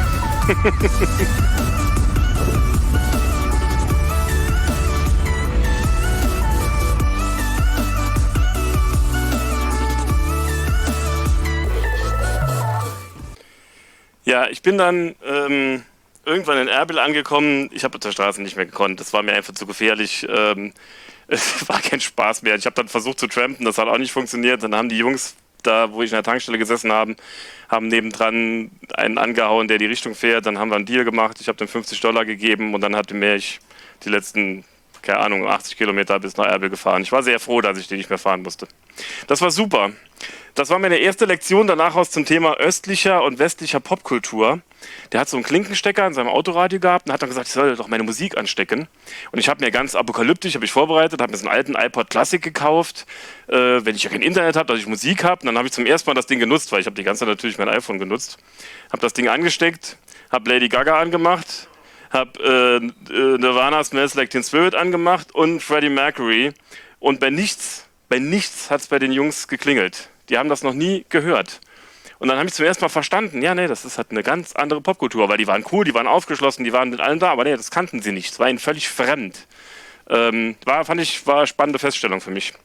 Ja, ich bin dann irgendwann in Erbil angekommen. Ich habe auf der Straße nicht mehr gekonnt. Das war mir einfach zu gefährlich. Es war kein Spaß mehr. Ich habe dann versucht zu trampen. Das hat auch nicht funktioniert. Dann haben die Jungs da, wo ich in der Tankstelle gesessen habe, haben nebendran einen angehauen, der die Richtung fährt. Dann haben wir einen Deal gemacht. Ich habe dem $50 gegeben und dann hatte mir die letzten keine Ahnung, 80 Kilometer bis nach Erbil gefahren. Ich war sehr froh, dass ich den nicht mehr fahren musste. Das war super. Das war meine erste Lektion danach aus zum Thema östlicher und westlicher Popkultur. Der hat so einen Klinkenstecker in seinem Autoradio gehabt und hat dann gesagt, ich soll doch meine Musik anstecken. Und ich habe mir ganz apokalyptisch, habe ich vorbereitet, habe mir so einen alten iPod Classic gekauft, wenn ich ja kein Internet habe, dass ich Musik habe. Und dann habe ich zum ersten Mal das Ding genutzt, weil ich habe die ganze Zeit natürlich mein iPhone genutzt. Habe das Ding angesteckt, habe Lady Gaga angemacht, habe Nirvana Smells Like Teen Spirit angemacht und Freddie Mercury. Und bei nichts hat es bei den Jungs geklingelt. Die haben das noch nie gehört. Und dann habe ich zum ersten Mal verstanden, ja, nee, das ist halt eine ganz andere Popkultur, weil die waren cool, die waren aufgeschlossen, die waren mit allen da, aber nee, das kannten sie nicht. Es war ihnen völlig fremd. War eine spannende Feststellung für mich.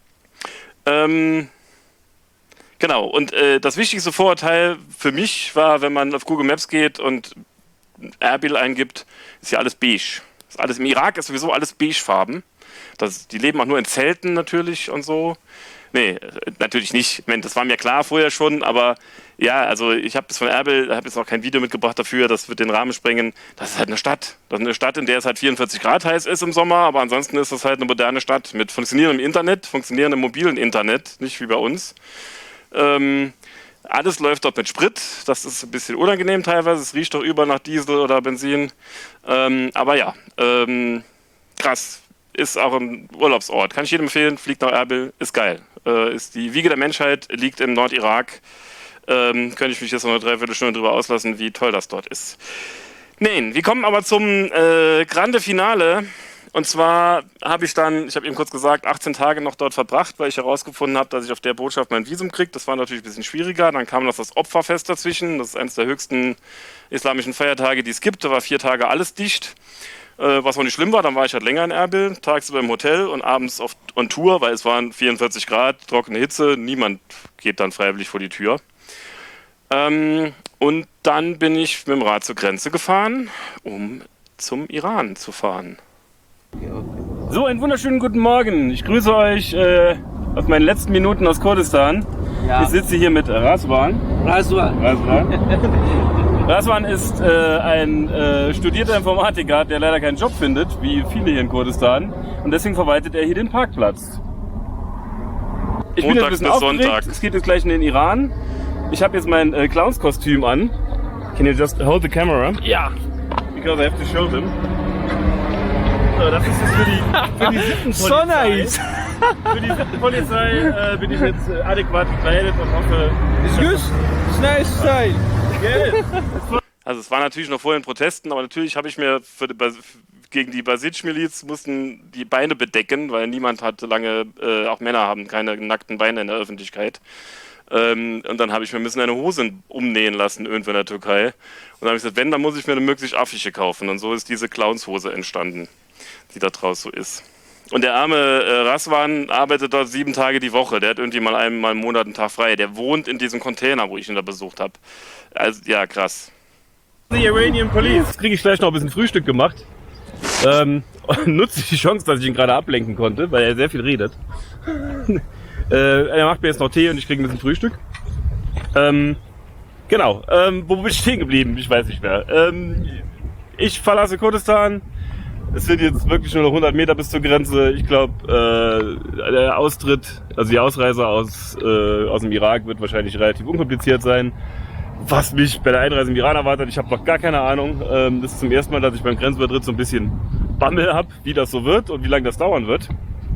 Genau, und das wichtigste Vorurteil für mich war, wenn man auf Google Maps geht und Erbil eingibt, ist ja alles beige. Ist alles, im Irak ist sowieso alles beigefarben. Die leben auch nur in Zelten natürlich und so. Nee, natürlich nicht. Ich meine, das war mir klar vorher schon, aber ja, also ich habe das von Erbil, habe jetzt noch kein Video mitgebracht dafür, das wird den Rahmen sprengen. Das ist halt eine Stadt. Das ist eine Stadt, in der es halt 44 Grad heiß ist im Sommer, aber ansonsten ist das halt eine moderne Stadt mit funktionierendem Internet, funktionierendem mobilen Internet, nicht wie bei uns. Alles läuft dort mit Sprit, das ist ein bisschen unangenehm teilweise, es riecht doch über nach Diesel oder Benzin. Aber ja, krass. Ist auch ein Urlaubsort. Kann ich jedem empfehlen, fliegt nach Erbil, ist geil. Ist die Wiege der Menschheit, liegt im Nordirak. Könnte ich mich jetzt noch eine Dreiviertelstunde drüber auslassen, wie toll das dort ist. Nein, wir kommen aber zum Grande Finale. Und zwar habe ich eben kurz gesagt, 18 Tage noch dort verbracht, weil ich herausgefunden habe, dass ich auf der Botschaft mein Visum kriege. Das war natürlich ein bisschen schwieriger. Dann kam noch das Opferfest dazwischen. Das ist eines der höchsten islamischen Feiertage, die es gibt. Da war 4 Tage alles dicht. Was auch nicht schlimm war, dann war ich halt länger in Erbil, tagsüber im Hotel und abends on Tour, weil es waren 44 Grad, trockene Hitze, niemand geht dann freiwillig vor die Tür. Und dann bin ich mit dem Rad zur Grenze gefahren, um zum Iran zu fahren. So, einen wunderschönen guten Morgen. Ich grüße euch aus meinen letzten Minuten aus Kurdistan. Ja. Ich sitze hier mit Razwan. Razwan ist ein studierter Informatiker, der leider keinen Job findet, wie viele hier in Kurdistan. Und deswegen verwaltet er hier den Parkplatz. Ich bin jetzt ein bisschen aufgeregt. Sonntag. Es geht jetzt gleich in den Iran. Ich habe jetzt mein Clownskostüm an. Can you just hold the camera? Ja. Because I have to show them. So, das ist jetzt für die Sittenpolizei. So nice. Für die Sittenpolizei bin ich jetzt adäquat gekleidet und hoffe... It's good. It's nice style. Also es war natürlich noch vor den Protesten, aber natürlich habe ich mir gegen die Basij-Miliz mussten die Beine bedecken, weil niemand hatte lange, auch Männer haben keine nackten Beine in der Öffentlichkeit. Und dann habe ich mir eine Hose umnähen lassen irgendwo in der Türkei. Und dann habe ich gesagt, dann muss ich mir eine möglichst affische kaufen. Und so ist diese Clownshose entstanden, die da draus so ist. Und der arme Razwan arbeitet dort 7 Tage die Woche. Der hat irgendwie mal einmal im Monat einen Tag frei. Der wohnt in diesem Container, wo ich ihn da besucht habe. Also, ja, krass. Die Iranian Police. Jetzt kriege ich gleich noch ein bisschen Frühstück gemacht. Nutze die Chance, dass ich ihn gerade ablenken konnte, weil er sehr viel redet. Er macht mir jetzt noch Tee und ich kriege ein bisschen Frühstück. Genau. Wo bin ich stehen geblieben? Ich weiß nicht mehr. Ich verlasse Kurdistan. Es sind jetzt wirklich nur noch 100 Meter bis zur Grenze. Ich glaube, der Austritt, also die Ausreise aus dem Irak wird wahrscheinlich relativ unkompliziert sein. Was mich bei der Einreise im Iran erwartet, ich habe noch gar keine Ahnung. Das ist zum ersten Mal, dass ich beim Grenzübertritt so ein bisschen Bammel habe, wie das so wird und wie lange das dauern wird.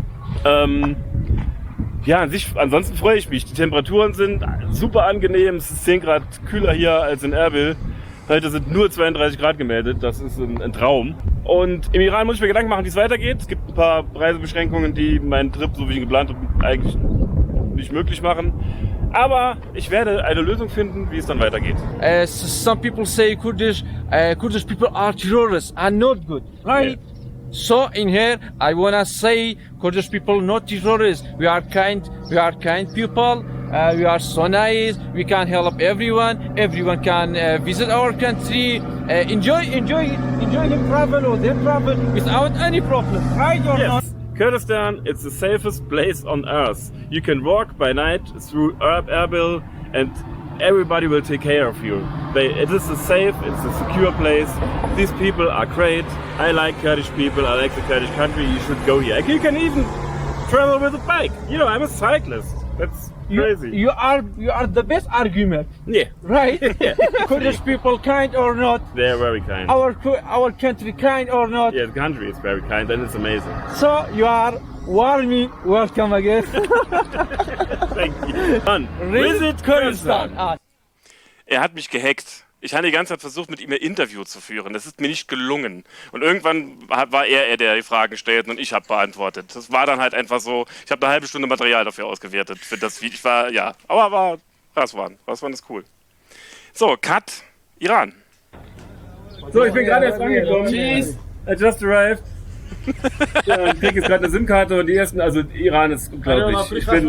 Ja, ansonsten freue ich mich. Die Temperaturen sind super angenehm. Es ist 10 Grad kühler hier als in Erbil. Heute sind nur 32 Grad gemeldet. Das ist ein Traum. Und im Iran muss ich mir Gedanken machen, wie es weitergeht. Es gibt ein paar Reisebeschränkungen, die meinen Trip, so wie ich ihn geplant habe, eigentlich nicht möglich machen. Aber ich werde eine Lösung finden, wie es dann weitergeht. Some people say Kurdish people are terrorists and not good, right? Yeah. So in here, I wanna say Kurdish people not terrorists. We are kind people. We are so nice. We can help everyone. Everyone can visit our country. Enjoy their travel or their travel without any problem, right or not? Kurdistan, it's the safest place on earth. You can walk by night through Erbil and everybody will take care of you. It is a safe, it's a secure place. These people are great. I like Kurdish people, I like the Kurdish country, you should go here. You can even travel with a bike. You know, I'm a cyclist. That's crazy. You are the best argument. Yeah. Right? Yeah. Kurdish people kind or not? They're very kind. Our country kind or not? Yeah, the country is very kind and it's amazing. So you are warmly welcome again. Thank you. Dann, Visit Kurdistan. Er hat mich gehackt. Ich habe die ganze Zeit versucht, mit ihm ein Interview zu führen. Das ist mir nicht gelungen. Und irgendwann war er der die Fragen stellt und ich habe beantwortet. Das war dann halt einfach so, ich habe eine halbe Stunde Material dafür ausgewertet. Für das Video. Aber Raswan ist cool. So, Cut, Iran. So, ich bin gerade erst angekommen. Cheese. I just arrived. Ja, ich kriege jetzt gerade eine SIM-Karte und die ersten, also Iran ist unglaublich. Ich bin...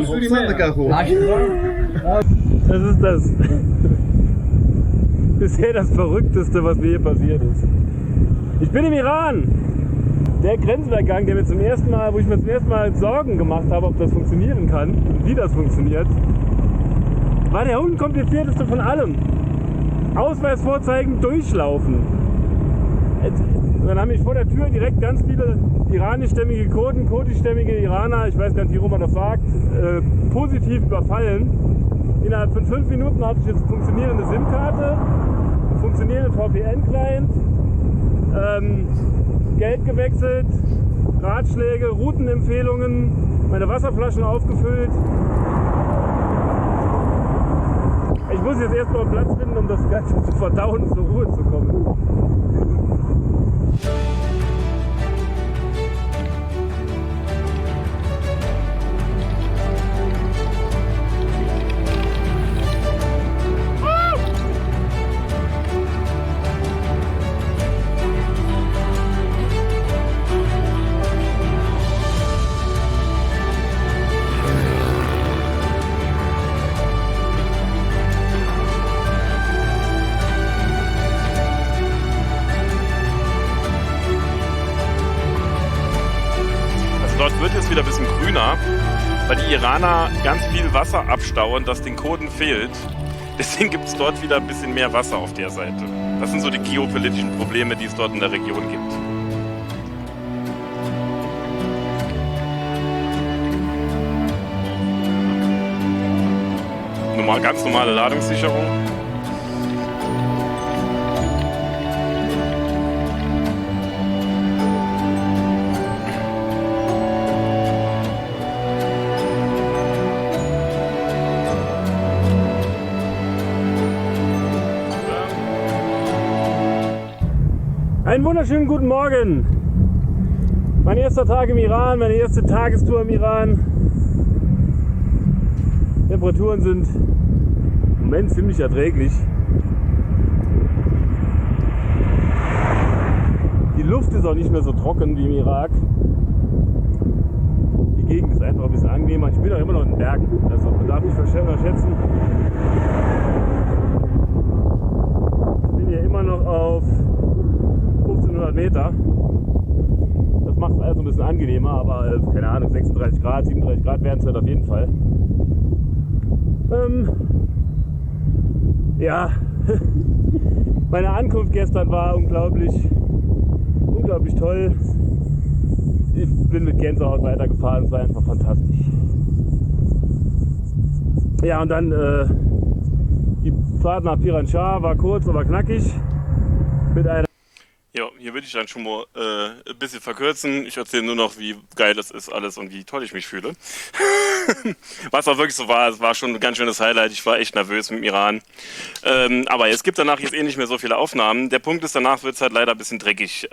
Das ist das. Bisher das Verrückteste, was mir hier passiert ist. Ich bin im Iran. Der Grenzübergang, der mir zum ersten Mal, wo ich mir zum ersten Mal Sorgen gemacht habe, ob das funktionieren kann und wie das funktioniert, war der unkomplizierteste von allem. Ausweis vorzeigen, durchlaufen. Dann haben mich vor der Tür direkt ganz viele iranischstämmige Kurden, kurdischstämmige Iraner, ich weiß gar nicht, wie man das sagt, positiv überfallen. Innerhalb von 5 Minuten hatte ich jetzt eine funktionierende SIM-Karte, einen funktionierenden VPN-Client, Geld gewechselt, Ratschläge, Routenempfehlungen, meine Wasserflaschen aufgefüllt. Ich muss jetzt erstmal Platz finden, um das Ganze zu verdauen und zur Ruhe zu kommen. Dort wird es wieder ein bisschen grüner, weil die Iraner ganz viel Wasser abstauen, das den Kurden fehlt. Deswegen gibt es dort wieder ein bisschen mehr Wasser auf der Seite. Das sind so die geopolitischen Probleme, die es dort in der Region gibt. Ganz normale Ladungssicherung. Einen wunderschönen guten Morgen. Mein erster Tag im Iran, meine erste Tagestour im Iran. Temperaturen sind im Moment ziemlich erträglich. Die Luft ist auch nicht mehr so trocken wie im Irak. Die Gegend ist einfach ein bisschen angenehmer. Ich bin auch immer noch in den Bergen, also man darf nicht verschätzen. Ich bin hier immer noch auf 1500 Meter. Das macht es also ein bisschen angenehmer, aber keine Ahnung, 36 Grad, 37 Grad werden es halt auf jeden Fall. Ja, meine Ankunft gestern war unglaublich toll. Ich bin mit Gänsehaut weitergefahren, es war einfach fantastisch. Ja, und dann die Fahrt nach Piranshah war kurz, aber knackig. Mit einer Ja, hier würde ich dann schon mal ein bisschen verkürzen. Ich erzähle nur noch, wie geil das ist alles und wie toll ich mich fühle. Was auch wirklich so war, es war schon ein ganz schönes Highlight. Ich war echt nervös mit dem Iran. Aber es gibt danach jetzt nicht mehr so viele Aufnahmen. Der Punkt ist, danach wird es halt leider ein bisschen dreckig.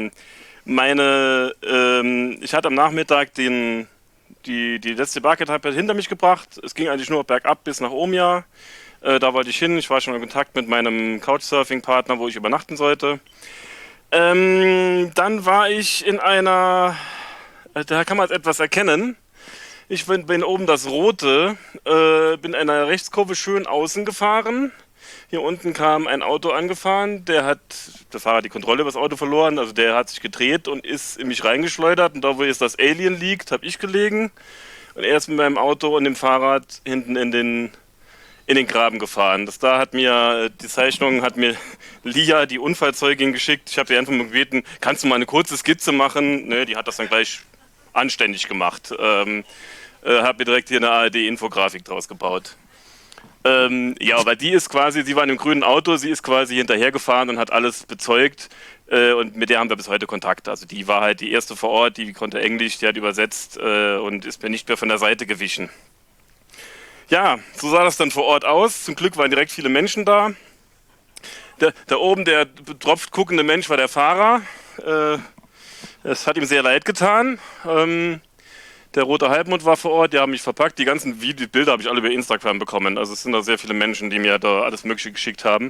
Ich hatte am Nachmittag die letzte Bark-Etappe hinter mich gebracht. Es ging eigentlich nur bergab bis nach Omja. Da wollte ich hin. Ich war schon in Kontakt mit meinem Couchsurfing-Partner, wo ich übernachten sollte. Dann war ich in einer, da kann man etwas erkennen. Ich bin oben das Rote, bin in einer Rechtskurve schön außen gefahren. Hier unten kam ein Auto angefahren, der Fahrer hat die Kontrolle über das Auto verloren, also der hat sich gedreht und ist in mich reingeschleudert. Und da, wo jetzt das Alien liegt, habe ich gelegen. Und er ist mit meinem Auto und dem Fahrrad hinten in in den Graben gefahren. Da hat mir die Zeichnung, hat mir Lia, die Unfallzeugin, geschickt. Ich habe ihr einfach mal gebeten, kannst du mal eine kurze Skizze machen? Ne, die hat das dann gleich anständig gemacht. Habe mir direkt hier eine ARD-Infografik draus gebaut. Ja, aber die ist quasi, sie war in einem grünen Auto, sie ist quasi hinterhergefahren und hat alles bezeugt. Und mit der haben wir bis heute Kontakt. Also die war halt die erste vor Ort, die konnte Englisch, die hat übersetzt und ist mir nicht mehr von der Seite gewichen. Ja, so sah das dann vor Ort aus. Zum Glück waren direkt viele Menschen da. Da oben der betropft guckende Mensch war der Fahrer. Es hat ihm sehr leid getan. Der Rote Halbmond war vor Ort, die haben mich verpackt. Die ganzen Bilder habe ich alle über Instagram bekommen. Also es sind da sehr viele Menschen, die mir da alles Mögliche geschickt haben.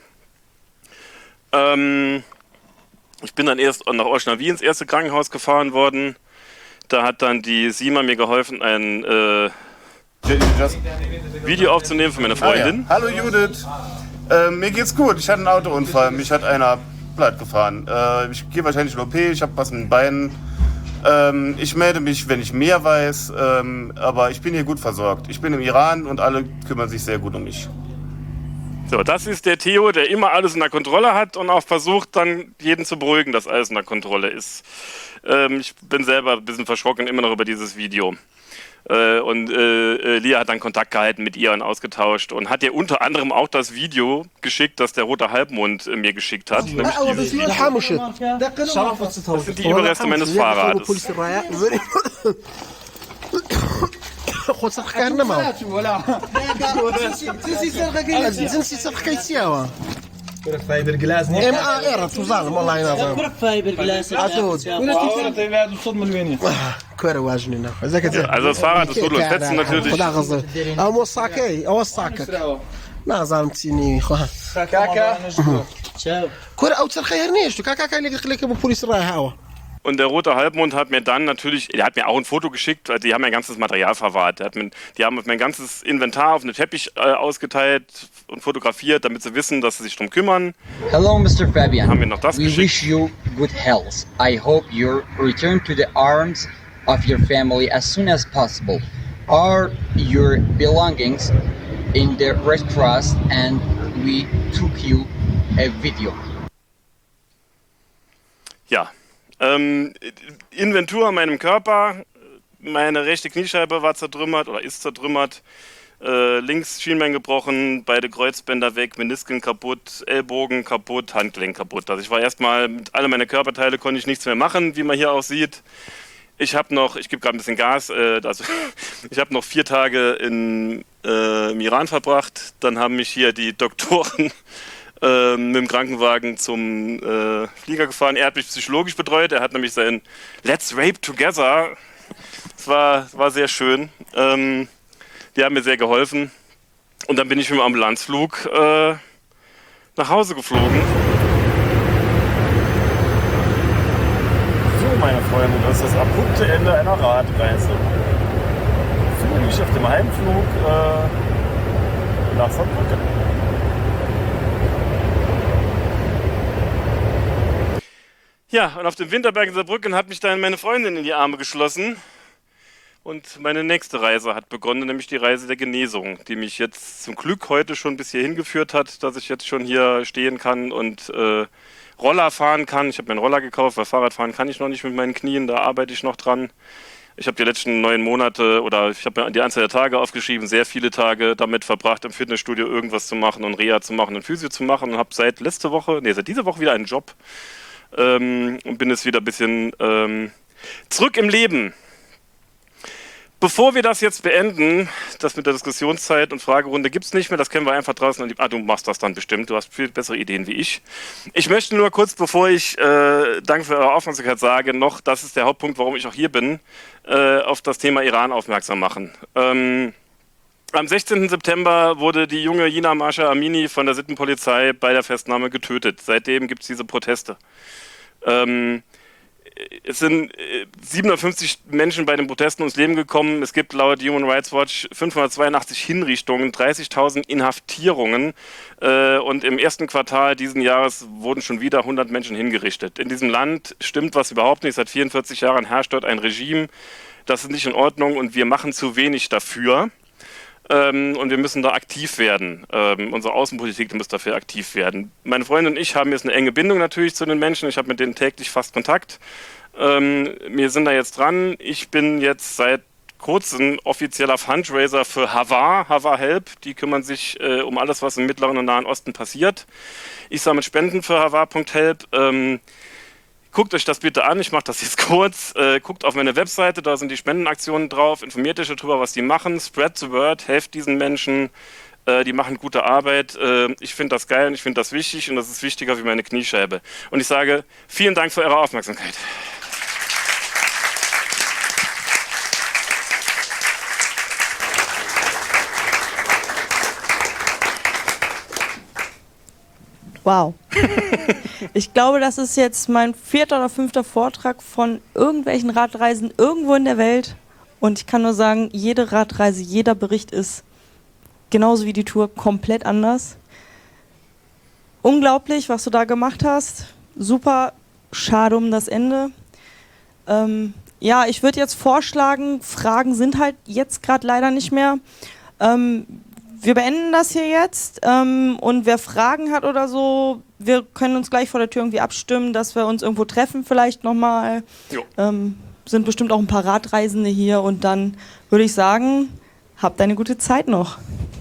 Ich bin dann erst nach Osnabrück ins erste Krankenhaus gefahren worden. Da hat dann die Sima mir geholfen, ein Video aufzunehmen von meiner Freundin. Ah, ja. Hallo Judith, mir geht's gut. Ich hatte einen Autounfall, mich hat einer platt gefahren. Ich gehe wahrscheinlich in OP, ich habe was mit den Beinen. Ich melde mich, wenn ich mehr weiß, aber ich bin hier gut versorgt. Ich bin im Iran und alle kümmern sich sehr gut um mich. So, das ist der Theo, der immer alles in der Kontrolle hat und auch versucht, dann jeden zu beruhigen, dass alles in der Kontrolle ist. Ich bin selber ein bisschen verschrocken immer noch über dieses Video. Und Lia hat dann Kontakt gehalten mit ihr und ausgetauscht und hat ihr unter anderem auch das Video geschickt, das der Rote Halbmond mir geschickt hat. Nämlich das sind die Überreste meines Fahrrades. Also das Fahrrad ist gut fetzen natürlich. Und der Rote Halbmond hat mir dann natürlich, der hat mir auch ein Foto geschickt, weil die haben mein ganzes Material verwahrt. Die haben mein ganzes Inventar auf einen Teppich ausgeteilt und fotografiert, damit sie wissen, dass sie sich drum kümmern. Hello, Mr. Fabian. Haben wir noch das geschickt. We wish you good health. I hope you return to the arms of your family as soon as possible. Are your belongings in the Red Cross and we took you a video. Ja. Inventur an meinem Körper, meine rechte Kniescheibe war zertrümmert oder ist zertrümmert, links Schienbein gebrochen, beide Kreuzbänder weg, Menisken kaputt, Ellbogen kaputt, Handgelenk kaputt. Also ich war erstmal, mit alle meine Körperteile konnte ich nichts mehr machen, wie man hier auch sieht. Ich gebe gerade ein bisschen Gas, ich habe noch 4 Tage im Iran verbracht, dann haben mich hier die Doktoren mit dem Krankenwagen zum Flieger gefahren. Er hat mich psychologisch betreut. Er hat nämlich sein Let's Rape Together. Das war sehr schön. Die haben mir sehr geholfen. Und dann bin ich mit dem Ambulanzflug nach Hause geflogen. So, meine Freunde, das ist das abrupte Ende einer Radreise. Ich fühle mich auf dem Heimflug nach Saarbrücken. Ja, und auf dem Winterberg in Saarbrücken hat mich dann meine Freundin in die Arme geschlossen und meine nächste Reise hat begonnen, nämlich die Reise der Genesung, die mich jetzt zum Glück heute schon bis hierhin geführt hat, dass ich jetzt schon hier stehen kann und Roller fahren kann. Ich habe mir einen Roller gekauft, weil Fahrradfahren kann ich noch nicht mit meinen Knien, da arbeite ich noch dran. Ich habe die letzten 9 Monate oder ich habe mir die Anzahl der Tage aufgeschrieben, sehr viele Tage damit verbracht, im Fitnessstudio irgendwas zu machen und Reha zu machen und Physio zu machen und habe seit dieser Woche wieder einen Job. Und bin jetzt wieder ein bisschen zurück im Leben. Bevor wir das jetzt beenden, das mit der Diskussionszeit und Fragerunde gibt es nicht mehr, das kennen wir einfach draußen. Du machst das dann bestimmt, du hast viel bessere Ideen wie ich. Ich möchte nur kurz, bevor ich Danke für eure Aufmerksamkeit sage, noch, das ist der Hauptpunkt, warum ich auch hier bin, auf das Thema Iran aufmerksam machen. Am 16. September wurde die junge Jina Masha Amini von der Sittenpolizei bei der Festnahme getötet. Seitdem gibt es diese Proteste. Es sind 750 Menschen bei den Protesten ums Leben gekommen. Es gibt laut Human Rights Watch 582 Hinrichtungen, 30.000 Inhaftierungen und im ersten Quartal diesen Jahres wurden schon wieder 100 Menschen hingerichtet. In diesem Land stimmt was überhaupt nicht. Seit 44 Jahren herrscht dort ein Regime. Das ist nicht in Ordnung und wir machen zu wenig dafür. Und wir müssen da aktiv werden. Unsere Außenpolitik muss dafür aktiv werden. Meine Freundin und ich haben jetzt eine enge Bindung natürlich zu den Menschen. Ich habe mit denen täglich fast Kontakt. Wir sind da jetzt dran. Ich bin jetzt seit kurzem offizieller Fundraiser für Hava Help. Die kümmern sich um alles, was im Mittleren und Nahen Osten passiert. Ich sammle Spenden für Hava.help. Guckt euch das bitte an, ich mache das jetzt kurz. Guckt auf meine Webseite, da sind die Spendenaktionen drauf. Informiert euch darüber, was die machen. Spread the word, helft diesen Menschen. Die machen gute Arbeit. Ich finde das geil und ich finde das wichtig und das ist wichtiger wie meine Kniescheibe. Und ich sage, vielen Dank für eure Aufmerksamkeit. Wow. Ich glaube, das ist jetzt mein 4. oder 5. Vortrag von irgendwelchen Radreisen irgendwo in der Welt. Und ich kann nur sagen, jede Radreise, jeder Bericht ist genauso wie die Tour komplett anders. Unglaublich, was du da gemacht hast. Super, schade um das Ende. Ja, ich würde jetzt vorschlagen, Fragen sind halt jetzt gerade leider nicht mehr. Wir beenden das hier jetzt und wer Fragen hat oder so, wir können uns gleich vor der Tür irgendwie abstimmen, dass wir uns irgendwo treffen vielleicht nochmal. Sind bestimmt auch ein paar Radreisende hier und dann würde ich sagen, habt eine gute Zeit noch.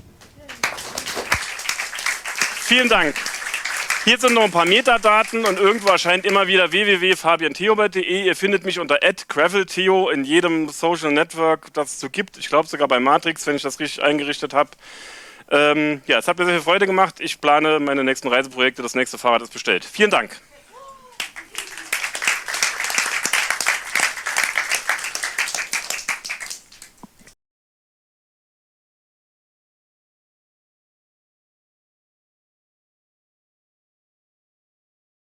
Vielen Dank. Hier sind noch ein paar Metadaten und irgendwo erscheint immer wieder www.fabiantheobert.de. Ihr findet mich unter @graveltheo in jedem Social Network, das es so gibt. Ich glaube sogar bei Matrix, wenn ich das richtig eingerichtet habe. Ja, es hat mir sehr viel Freude gemacht. Ich plane meine nächsten Reiseprojekte. Das nächste Fahrrad ist bestellt. Vielen Dank.